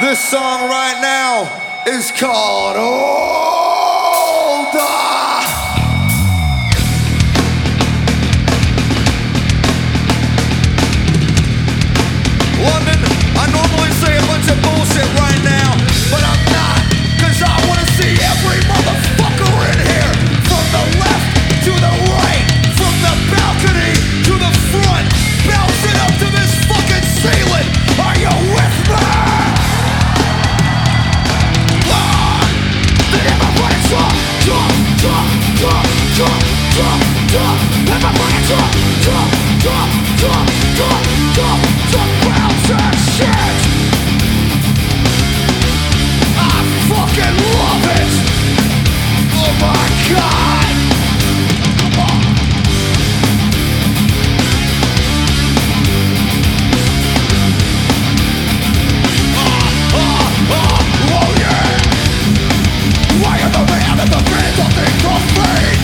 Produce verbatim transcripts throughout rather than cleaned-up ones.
This song right now is called Older. London, I normally say a bunch of bullshit right now, but I'm not, cause I wanna see every motherfucker in here, from the left to the right, from the balcony to the front, bouncing up to this fucking ceiling. Are you with me? Then everybody drop, drop, drop, drop, drop, drop, drop. Everybody drop, drop, drop, drop, drop, drop, drop. Bounce that shit. I fucking love it. Oh my god. Come on. Ah, ah, ah, oh yeah. Why are the man and the band don't think of fate?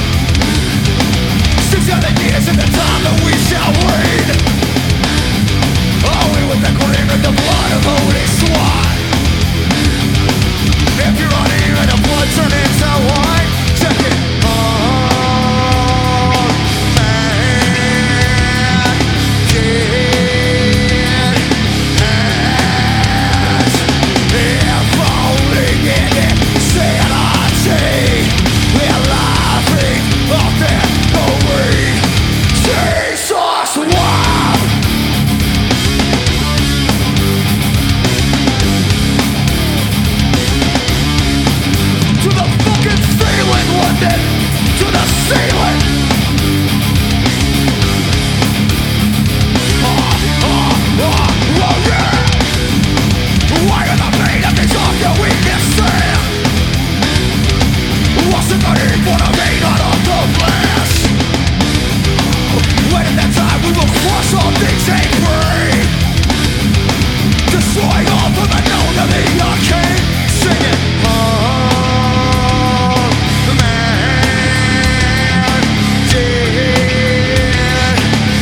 Six hundred years in the time that we shall reign. Are we with the cream and the blood of holy swine? If you're uneven, the blood turn into wine. Check it. Oh, man, kid, ass. If only in insanity, we're laughing off their glory. Jesus, wow. To the fucking ceiling, London! To the ceiling! Oh, oh, oh, oh yeah! Why are the main of these of your weakness there? What's the need for the main out of the flesh? When in that time we will crush all things and free, destroy all from the known to the arcane. Sing it! Oh, man, dear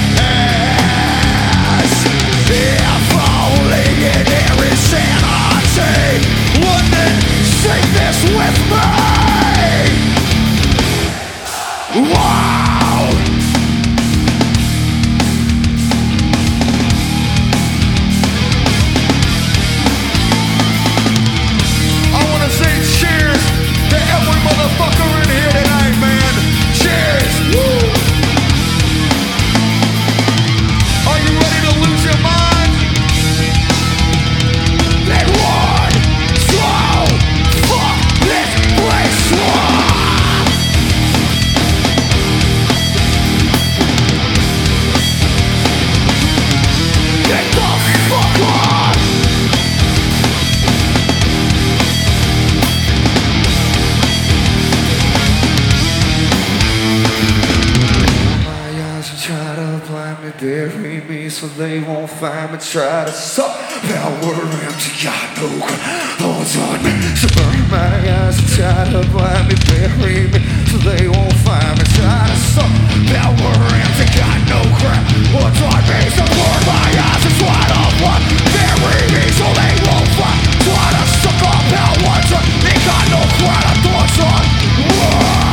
ass. If only in their insanity, London, sing this with me! Wow! I wanna say cheers to every motherfucker in here tonight, man. Cheers! Woo! Are you ready to lose your mind? Then one, two, fuck this place up! Get the fuck on! My eyes are trying to blind me, bury me so they won't find me. Try to suck power empty, got no holds on me. So burn my eyes and try to blind me, bury me so they won't find me. Try to suck power empty, got no crap. What's on me? So burn my eyes and try to blind bury me so they won't find. Try to suck up power to me, got no crap. Thoughts on why?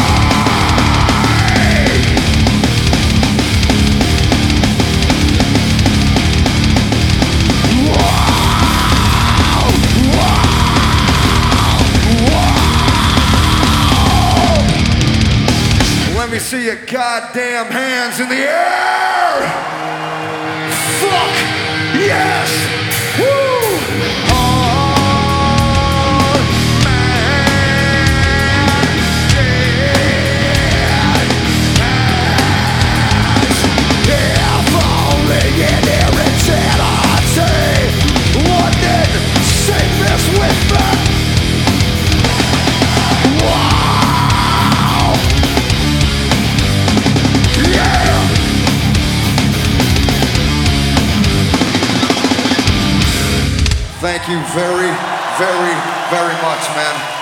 Let me see your goddamn hands in the air! Fuck yes! Woo! Oh, man, dead ass. If only in their insanity, London, sing this with me! Wow! Yeah! Thank you very, very, very much, man.